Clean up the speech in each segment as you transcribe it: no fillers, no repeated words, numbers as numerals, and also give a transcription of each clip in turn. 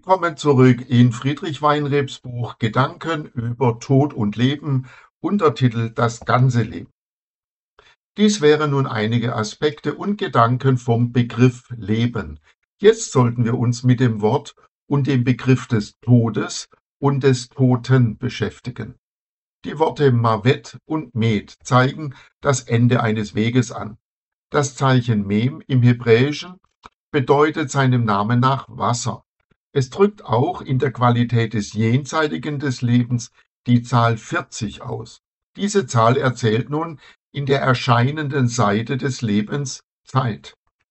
Willkommen zurück in Friedrich Weinrebs Buch Gedanken über Tod und Leben, Untertitel Das ganze Leben. Dies wären nun einige Aspekte und Gedanken vom Begriff Leben. Jetzt sollten wir uns mit dem Wort und dem Begriff des Todes und des Toten beschäftigen. Die Worte Mavet und Met zeigen das Ende eines Weges an. Das Zeichen Mem im Hebräischen bedeutet seinem Namen nach Wasser. Es drückt auch in der Qualität des Jenseitigen des Lebens die Zahl 40 aus. Diese Zahl erzählt nun in der erscheinenden Seite des Lebens Zeit.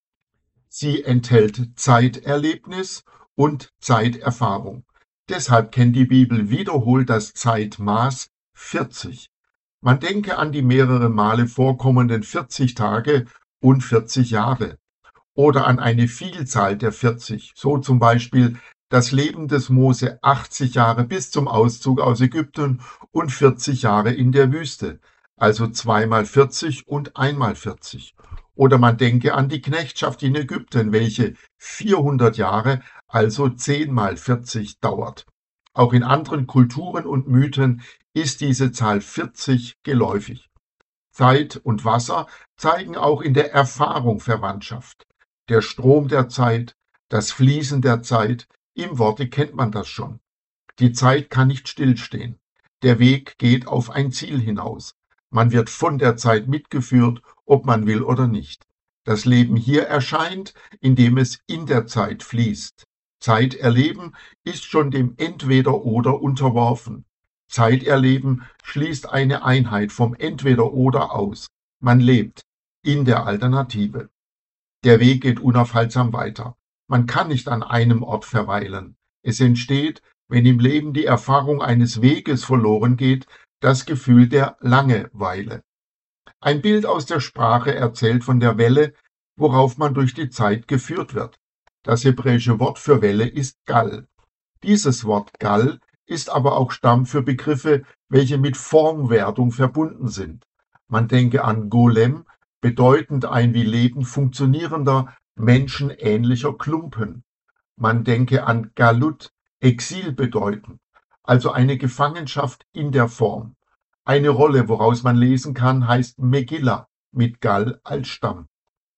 Sie enthält Zeiterlebnis und Zeiterfahrung. Deshalb kennt die Bibel wiederholt das Zeitmaß 40. Man denke an die mehrere Male vorkommenden 40 Tage und 40 Jahre. Oder an eine Vielzahl der 40, so zum Beispiel das Leben des Mose 80 Jahre bis zum Auszug aus Ägypten und 40 Jahre in der Wüste, also 2 mal 40 und 1 mal 40. Oder man denke an die Knechtschaft in Ägypten, welche 400 Jahre, also 10 mal 40 dauert. Auch in anderen Kulturen und Mythen ist diese Zahl 40 geläufig. Zeit und Wasser zeigen auch in der Erfahrung Verwandtschaft. Der Strom der Zeit, das Fließen der Zeit, im Worte kennt man das schon. Die Zeit kann nicht stillstehen. Der Weg geht auf ein Ziel hinaus. Man wird von der Zeit mitgeführt, ob man will oder nicht. Das Leben hier erscheint, indem es in der Zeit fließt. Zeiterleben ist schon dem Entweder-Oder unterworfen. Zeiterleben schließt eine Einheit vom Entweder-Oder aus. Man lebt in der Alternative. Der Weg geht unaufhaltsam weiter. Man kann nicht an einem Ort verweilen. Es entsteht, wenn im Leben die Erfahrung eines Weges verloren geht, das Gefühl der Langeweile. Ein Bild aus der Sprache erzählt von der Welle, worauf man durch die Zeit geführt wird. Das hebräische Wort für Welle ist Gal. Dieses Wort Gal ist aber auch Stamm für Begriffe, welche mit Formwertung verbunden sind. Man denke an Golem, bedeutend ein wie Leben funktionierender, menschenähnlicher Klumpen. Man denke an Galut, Exil bedeuten, also eine Gefangenschaft in der Form. Eine Rolle, woraus man lesen kann, heißt Megillah, mit Gal als Stamm.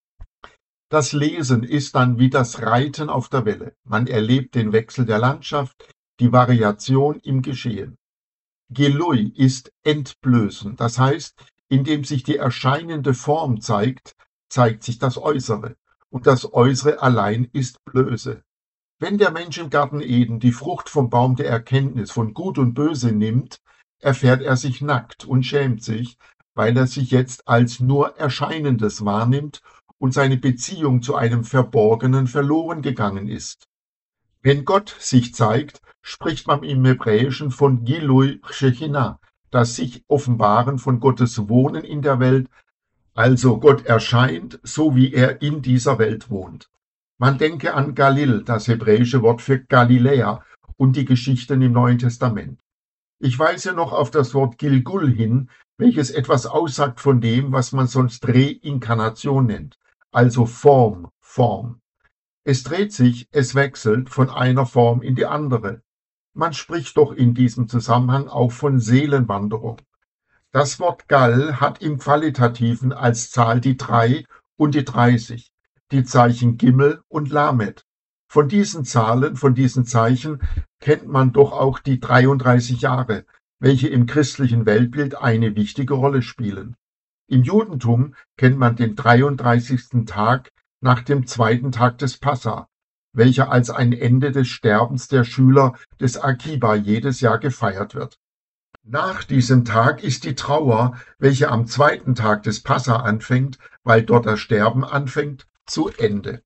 Das Lesen ist dann wie das Reiten auf der Welle. Man erlebt den Wechsel der Landschaft, die Variation im Geschehen. Gelui ist entblößen, das heißt, indem sich die erscheinende Form zeigt, zeigt sich das Äußere. Und das Äußere allein ist Blöße. Wenn der Mensch im Garten Eden die Frucht vom Baum der Erkenntnis von Gut und Böse nimmt, erfährt er sich nackt und schämt sich, weil er sich jetzt als nur Erscheinendes wahrnimmt und seine Beziehung zu einem Verborgenen verloren gegangen ist. Wenn Gott sich zeigt, spricht man im Hebräischen von Gilui Shechinah, das sich Offenbaren von Gottes Wohnen in der Welt, also Gott erscheint, so wie er in dieser Welt wohnt. Man denke an Galil, das hebräische Wort für Galiläa, und die Geschichten im Neuen Testament. Ich weise noch auf das Wort Gilgul hin, welches etwas aussagt von dem, was man sonst Reinkarnation nennt, also Form. Es dreht sich, es wechselt von einer Form in die andere. Man spricht doch in diesem Zusammenhang auch von Seelenwanderung. Das Wort Gal hat im Qualitativen als Zahl die 3 und die 30, die Zeichen Gimel und Lamed. Von diesen Zahlen, von diesen Zeichen kennt man doch auch die 33 Jahre, welche im christlichen Weltbild eine wichtige Rolle spielen. Im Judentum kennt man den 33. Tag nach dem zweiten Tag des Passa, welcher als ein Ende des Sterbens der Schüler des Akiba jedes Jahr gefeiert wird. Nach diesem Tag ist die Trauer, welche am zweiten Tag des Passa anfängt, weil dort das Sterben anfängt, zu Ende.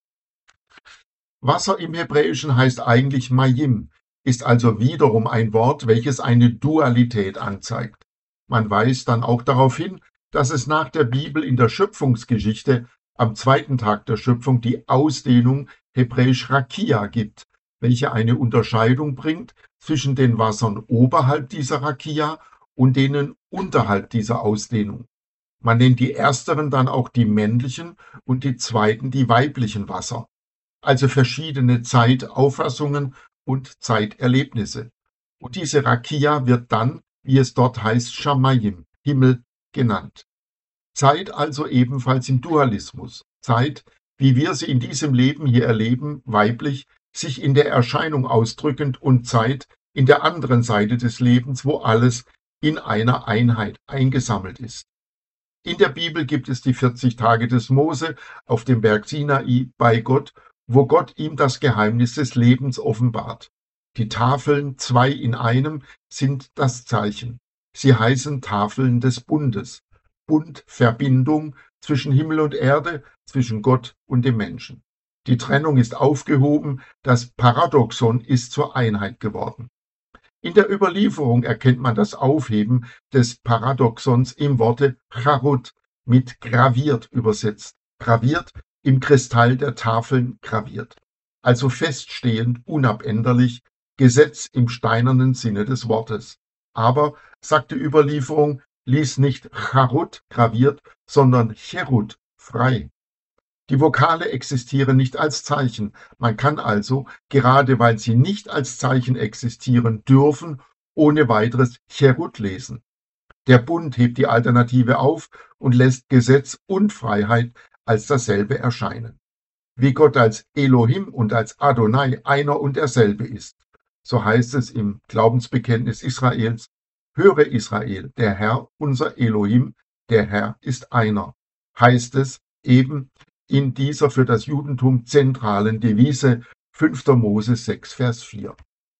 Wasser im Hebräischen heißt eigentlich Mayim, ist also wiederum ein Wort, welches eine Dualität anzeigt. Man weist dann auch darauf hin, dass es nach der Bibel in der Schöpfungsgeschichte am zweiten Tag der Schöpfung die Ausdehnung hebräisch Rakia gibt, welche eine Unterscheidung bringt zwischen den Wassern oberhalb dieser Rakia und denen unterhalb dieser Ausdehnung. Man nennt die ersteren dann auch die männlichen und die zweiten die weiblichen Wasser. also verschiedene Zeitauffassungen und Zeiterlebnisse. Und diese Rakia wird dann, wie es dort heißt, Shamayim, Himmel, genannt. Zeit also ebenfalls im Dualismus. Zeit, wie wir sie in diesem Leben hier erleben, weiblich, sich in der Erscheinung ausdrückend, und Zeit in der anderen Seite des Lebens, wo alles in einer Einheit eingesammelt ist. In der Bibel gibt es die 40 Tage des Mose auf dem Berg Sinai bei Gott, wo Gott ihm das Geheimnis des Lebens offenbart. Die Tafeln, 2 in einem, sind das Zeichen. Sie heißen Tafeln des Bundes. Bund, Verbindung zwischen Himmel und Erde, zwischen Gott und dem Menschen. Die Trennung ist aufgehoben, das Paradoxon ist zur Einheit geworden. In der Überlieferung erkennt man das Aufheben des Paradoxons im Worte Charut, mit graviert übersetzt. Graviert, im Kristall der Tafeln graviert. Also feststehend, unabänderlich, Gesetz im steinernen Sinne des Wortes. Aber, sagt die Überlieferung, ließ nicht Charut graviert, sondern Cherut frei. Die Vokale existieren nicht als Zeichen. Man kann also, gerade weil sie nicht als Zeichen existieren dürfen, ohne weiteres Cherut lesen. Der Bund hebt die Alternative auf und lässt Gesetz und Freiheit als dasselbe erscheinen. Wie Gott als Elohim und als Adonai einer und derselbe ist, so heißt es im Glaubensbekenntnis Israels: Höre Israel, der Herr, unser Elohim, der Herr ist einer. Heißt es eben in dieser für das Judentum zentralen Devise 5. Mose 6, Vers 4.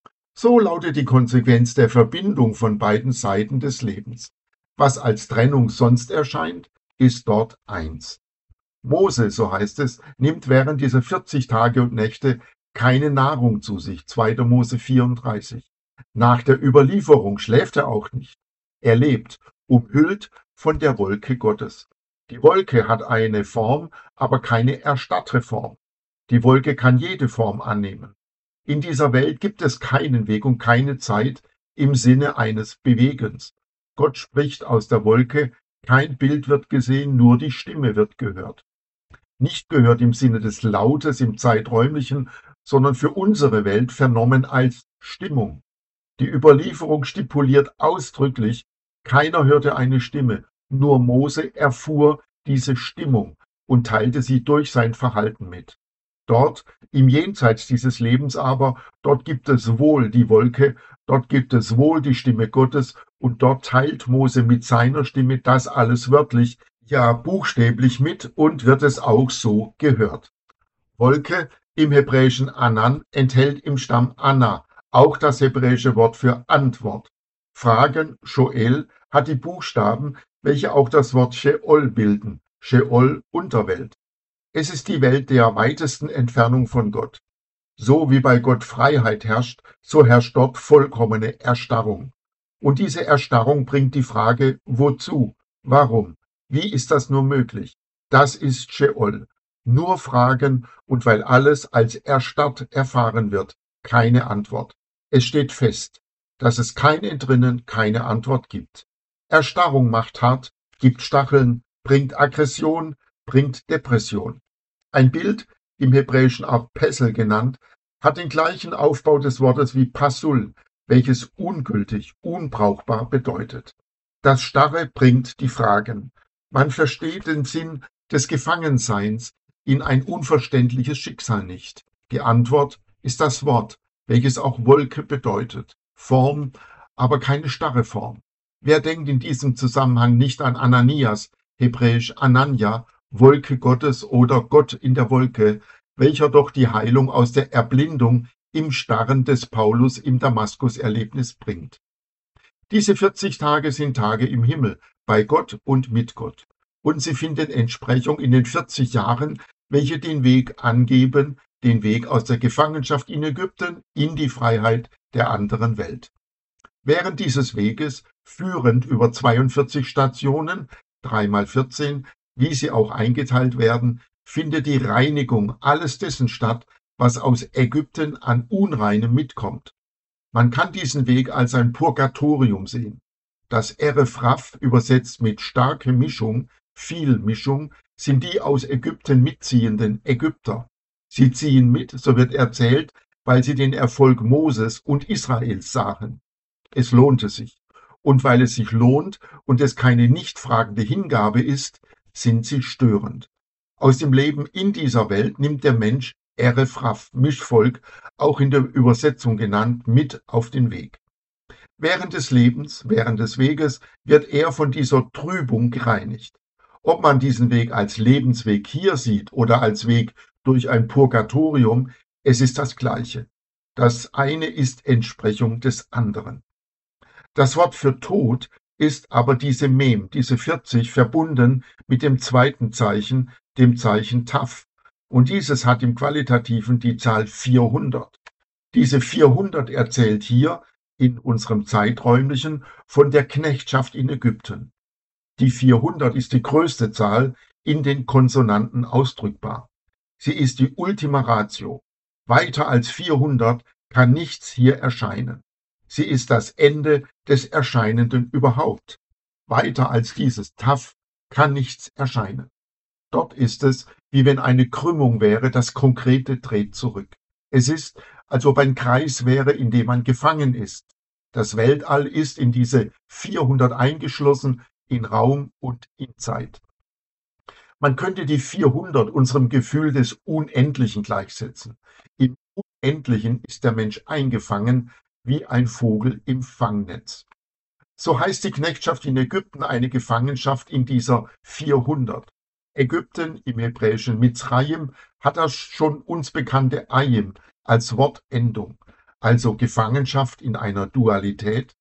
So lautet die Konsequenz der Verbindung von beiden Seiten des Lebens. Was als Trennung sonst erscheint, ist dort eins. Mose, so heißt es, nimmt während dieser 40 Tage und Nächte keine Nahrung zu sich, 2. Mose 34. Nach der Überlieferung schläft er auch nicht. Er lebt, umhüllt von der Wolke Gottes. Die Wolke hat eine Form, aber keine erstarrte Form. Die Wolke kann jede Form annehmen. In dieser Welt gibt es keinen Weg und keine Zeit im Sinne eines Bewegens. Gott spricht aus der Wolke, kein Bild wird gesehen, nur die Stimme wird gehört. Nicht gehört im Sinne des Lautes im Zeiträumlichen, sondern für unsere Welt vernommen als Stimmung. Die Überlieferung stipuliert ausdrücklich, keiner hörte eine Stimme, nur Mose erfuhr diese Stimmung und teilte sie durch sein Verhalten mit. Dort, im Jenseits dieses Lebens aber, dort gibt es wohl die Wolke, dort gibt es wohl die Stimme Gottes, und dort teilt Mose mit seiner Stimme das alles wörtlich, ja buchstäblich mit, und wird es auch so gehört. Wolke im hebräischen Anan enthält im Stamm Anna auch das hebräische Wort für Antwort. Fragen, Shoel, hat die Buchstaben, welche auch das Wort Sheol bilden, Sheol, Unterwelt. Es ist die Welt der weitesten Entfernung von Gott. So wie bei Gott Freiheit herrscht, so herrscht dort vollkommene Erstarrung. Und diese Erstarrung bringt die Frage, wozu, warum, wie ist das nur möglich? Das ist Sheol. Nur Fragen, und weil alles als erstarrt erfahren wird, keine Antwort. Es steht fest, dass es kein Entrinnen, keine Antwort gibt. Erstarrung macht hart, gibt Stacheln, bringt Aggression, bringt Depression. Ein Bild, im Hebräischen auch Pessel genannt, hat den gleichen Aufbau des Wortes wie Pasul, welches ungültig, unbrauchbar bedeutet. Das Starre bringt die Fragen. Man versteht den Sinn des Gefangenseins in ein unverständliches Schicksal nicht. Die Antwort ist das Wort, welches auch Wolke bedeutet. Form, aber keine starre Form. Wer denkt in diesem Zusammenhang nicht an Ananias, hebräisch Anania, Wolke Gottes oder Gott in der Wolke, welcher doch die Heilung aus der Erblindung im Starren des Paulus im Damaskus-Erlebnis bringt. Diese 40 Tage sind Tage im Himmel, bei Gott und mit Gott. Und sie finden Entsprechung in den 40 Jahren, welche den Weg angeben, den Weg aus der Gefangenschaft in Ägypten in die Freiheit der anderen Welt. Während dieses Weges, führend über 42 Stationen, 3 mal 14, wie sie auch eingeteilt werden, findet die Reinigung alles dessen statt, was aus Ägypten an Unreinem mitkommt. Man kann diesen Weg als ein Purgatorium sehen. Das Eref Raf, übersetzt mit starke Mischung, viel Mischung, sind die aus Ägypten mitziehenden Ägypter. Sie ziehen mit, so wird erzählt, weil sie den Erfolg Moses und Israels sahen. Es lohnte sich. Und weil es sich lohnt und es keine nicht fragende Hingabe ist, sind sie störend. Aus dem Leben in dieser Welt nimmt der Mensch Eref Raff, Mischvolk, auch in der Übersetzung genannt, mit auf den Weg. Während des Lebens, während des Weges wird er von dieser Trübung gereinigt. Ob man diesen Weg als Lebensweg hier sieht oder als Weg durch ein Purgatorium, es ist das Gleiche. Das eine ist Entsprechung des anderen. Das Wort für Tod ist aber diese Mem, diese 40, verbunden mit dem zweiten Zeichen, dem Zeichen Taf. Und dieses hat im Qualitativen die Zahl 400. Diese 400 erzählt hier in unserem zeiträumlichen von der Knechtschaft in Ägypten. Die 400 ist die größte Zahl in den Konsonanten ausdrückbar. Sie ist die Ultima Ratio. Weiter als 400 kann nichts hier erscheinen. Sie ist das Ende des Erscheinenden überhaupt. Weiter als dieses Taf kann nichts erscheinen. Dort ist es, wie wenn eine Krümmung wäre, das Konkrete dreht zurück. Es ist, als ob ein Kreis wäre, in dem man gefangen ist. Das Weltall ist in diese 400 eingeschlossen, in Raum und in Zeit. Man könnte die 400 unserem Gefühl des Unendlichen gleichsetzen. Im Unendlichen ist der Mensch eingefangen, wie ein Vogel im Fangnetz. So heißt die Knechtschaft in Ägypten eine Gefangenschaft in dieser 400. Ägypten im hebräischen Mitzrayim hat das schon uns bekannte Ayim als Wortendung, also Gefangenschaft in einer Dualität.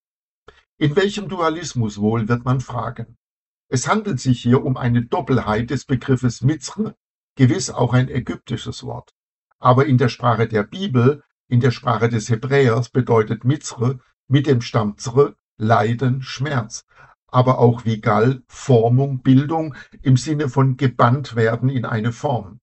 In welchem Dualismus wohl, wird man fragen. Es handelt sich hier um eine Doppelheit des Begriffes Mitzre, gewiss auch ein ägyptisches Wort. Aber in der Sprache der Bibel, in der Sprache des Hebräers, bedeutet Mitzre mit dem Stamm Zre Leiden, Schmerz, aber auch Vigal, Formung, Bildung im Sinne von gebannt werden in eine Form.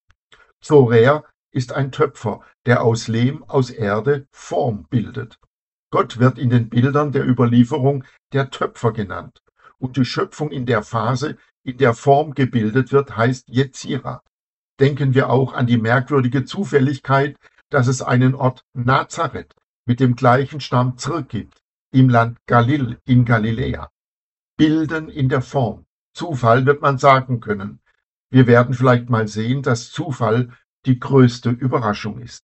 Zorer ist ein Töpfer, der aus Lehm, aus Erde Form bildet. Gott wird in den Bildern der Überlieferung der Töpfer genannt. Und die Schöpfung in der Phase, in der Form gebildet wird, heißt Yetzira. Denken wir auch an die merkwürdige Zufälligkeit, dass es einen Ort Nazareth mit dem gleichen Stamm Zr gibt, im Land Galil in Galiläa. Bilden in der Form. Zufall wird man sagen können. Wir werden vielleicht mal sehen, dass Zufall die größte Überraschung ist.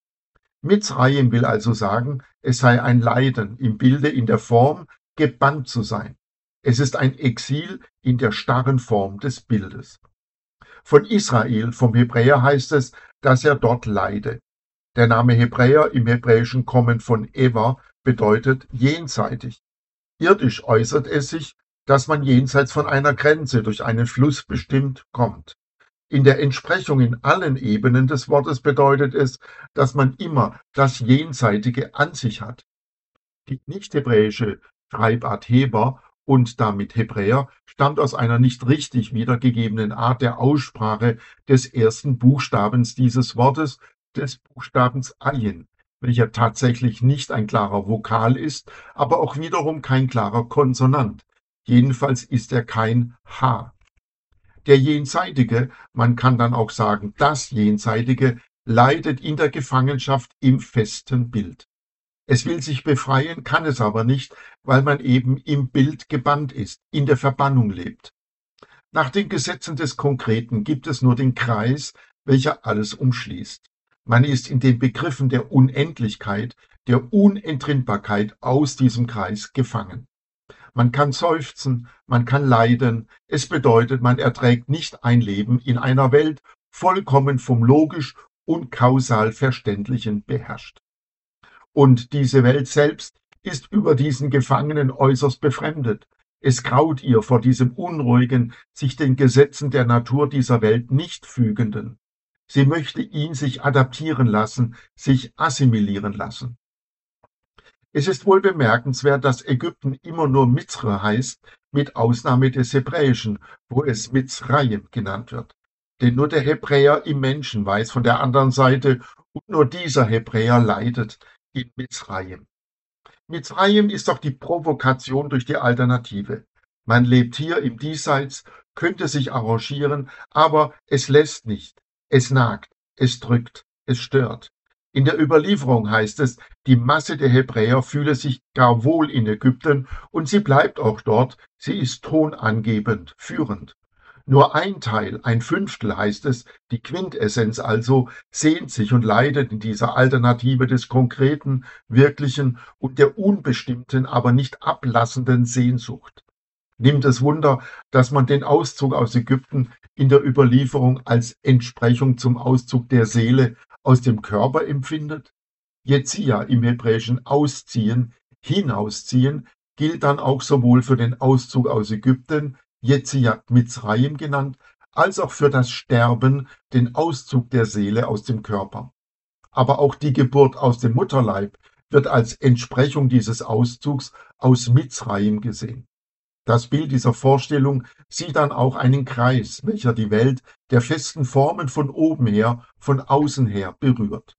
Mitzrayim will also sagen, es sei ein Leiden im Bilde in der Form, gebannt zu sein. Es ist ein Exil in der starren Form des Bildes. Von Israel, vom Hebräer heißt es, dass er dort leide. Der Name Hebräer im Hebräischen Kommen von Eva bedeutet jenseitig. Irdisch äußert es sich, dass man jenseits von einer Grenze durch einen Fluss bestimmt kommt. In der Entsprechung in allen Ebenen des Wortes bedeutet es, dass man immer das Jenseitige an sich hat. Die nicht-hebräische Schreibart Heber und damit Hebräer stammt aus einer nicht richtig wiedergegebenen Art der Aussprache des ersten Buchstabens dieses Wortes, des Buchstabens Ayin, welcher tatsächlich nicht ein klarer Vokal ist, aber auch wiederum kein klarer Konsonant. Jedenfalls ist er kein H. Der Jenseitige, man kann dann auch sagen, das Jenseitige, leidet in der Gefangenschaft im festen Bild. Es will sich befreien, kann es aber nicht, weil man eben im Bild gebannt ist, in der Verbannung lebt. Nach den Gesetzen des Konkreten gibt es nur den Kreis, welcher alles umschließt. Man ist in den Begriffen der Unendlichkeit, der Unentrinnbarkeit aus diesem Kreis gefangen. Man kann seufzen, man kann leiden. Es bedeutet, man erträgt nicht ein Leben in einer Welt, vollkommen vom logisch und kausal Verständlichen beherrscht. Und diese Welt selbst ist über diesen Gefangenen äußerst befremdet. Es graut ihr vor diesem unruhigen, sich den Gesetzen der Natur dieser Welt nicht fügenden. Sie möchte ihn sich adaptieren lassen, sich assimilieren lassen. Es ist wohl bemerkenswert, dass Ägypten immer nur Mitzre heißt, mit Ausnahme des Hebräischen, wo es Mitzrayim genannt wird. Denn nur der Hebräer im Menschen weiß von der anderen Seite, und nur dieser Hebräer leidet in Mitzrayim. Mitzrayim ist doch die Provokation durch die Alternative. Man lebt hier im Diesseits, könnte sich arrangieren, aber es lässt nicht, es nagt, es drückt. es stört. In der Überlieferung heißt es, die Masse der Hebräer fühle sich gar wohl in Ägypten und sie bleibt auch dort, sie ist tonangebend, führend. Nur ein Teil, ein Fünftel heißt es, die Quintessenz also, sehnt sich und leidet in dieser Alternative des Konkreten, Wirklichen und der unbestimmten, aber nicht ablassenden Sehnsucht. Nimmt es Wunder, dass man den Auszug aus Ägypten in der Überlieferung als Entsprechung zum Auszug der Seele aus dem Körper empfindet? Jetzia im Hebräischen ausziehen, hinausziehen, gilt dann auch sowohl für den Auszug aus Ägypten, Jetziat Mitzrayim genannt, als auch für das Sterben, den Auszug der Seele aus dem Körper. Aber auch die Geburt aus dem Mutterleib wird als Entsprechung dieses Auszugs aus Mitzrayim gesehen. Das Bild dieser Vorstellung sieht dann auch einen Kreis, welcher die Welt der festen Formen von oben her, von außen her berührt.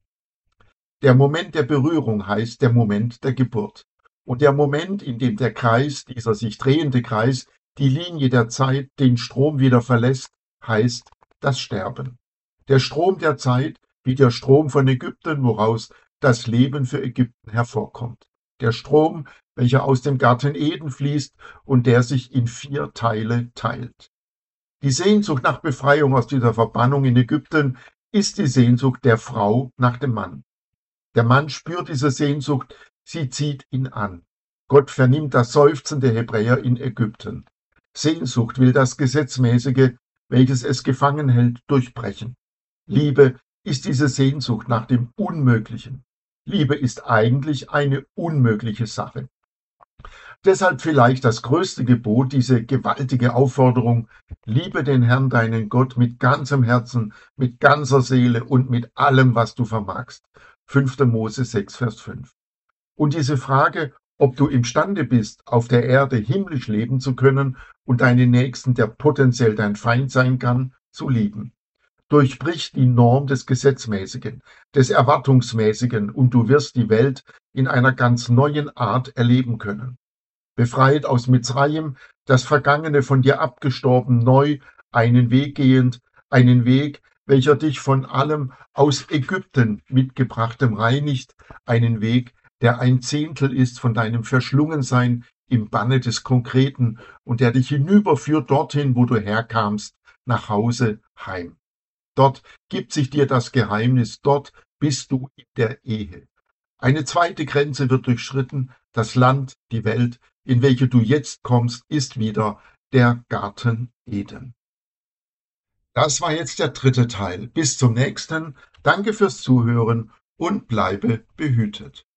Der Moment der Berührung heißt der Moment der Geburt. Und der Moment, in dem der Kreis, dieser sich drehende Kreis, die Linie der Zeit, den Strom wieder verlässt, heißt das Sterben. Der Strom der Zeit, wie der Strom von Ägypten, woraus das Leben für Ägypten hervorkommt. Der Strom, welcher aus dem Garten Eden fließt und der sich in 4 Teile teilt. Die Sehnsucht nach Befreiung aus dieser Verbannung in Ägypten ist die Sehnsucht der Frau nach dem Mann. Der Mann spürt diese Sehnsucht, sie zieht ihn an. Gott vernimmt das Seufzen der Hebräer in Ägypten. Sehnsucht will das Gesetzmäßige, welches es gefangen hält, durchbrechen. Liebe ist diese Sehnsucht nach dem Unmöglichen. Liebe ist eigentlich eine unmögliche Sache. Deshalb vielleicht das größte Gebot, diese gewaltige Aufforderung: Liebe den Herrn, deinen Gott, mit ganzem Herzen, mit ganzer Seele und mit allem, was du vermagst. 5. Mose 6, Vers 5. Und diese Frage, ob du imstande bist, auf der Erde himmlisch leben zu können und deinen Nächsten, der potenziell dein Feind sein kann, zu lieben, durchbricht die Norm des Gesetzmäßigen, des Erwartungsmäßigen, und du wirst die Welt in einer ganz neuen Art erleben können. Befreit aus Mitzrayim, das Vergangene von dir abgestorben, neu einen Weg gehend, einen Weg, welcher dich von allem aus Ägypten mitgebrachtem reinigt, einen Weg, der ein Zehntel ist von deinem Verschlungensein im Banne des Konkreten und der dich hinüberführt dorthin, wo du herkamst, nach Hause, heim. Dort gibt sich dir das Geheimnis, dort bist du in der Ehe. Eine zweite Grenze wird durchschritten, das Land, die Welt, in welche du jetzt kommst, ist wieder der Garten Eden. Das war jetzt der 3. Teil. Bis zum nächsten. Danke fürs Zuhören und bleibe behütet.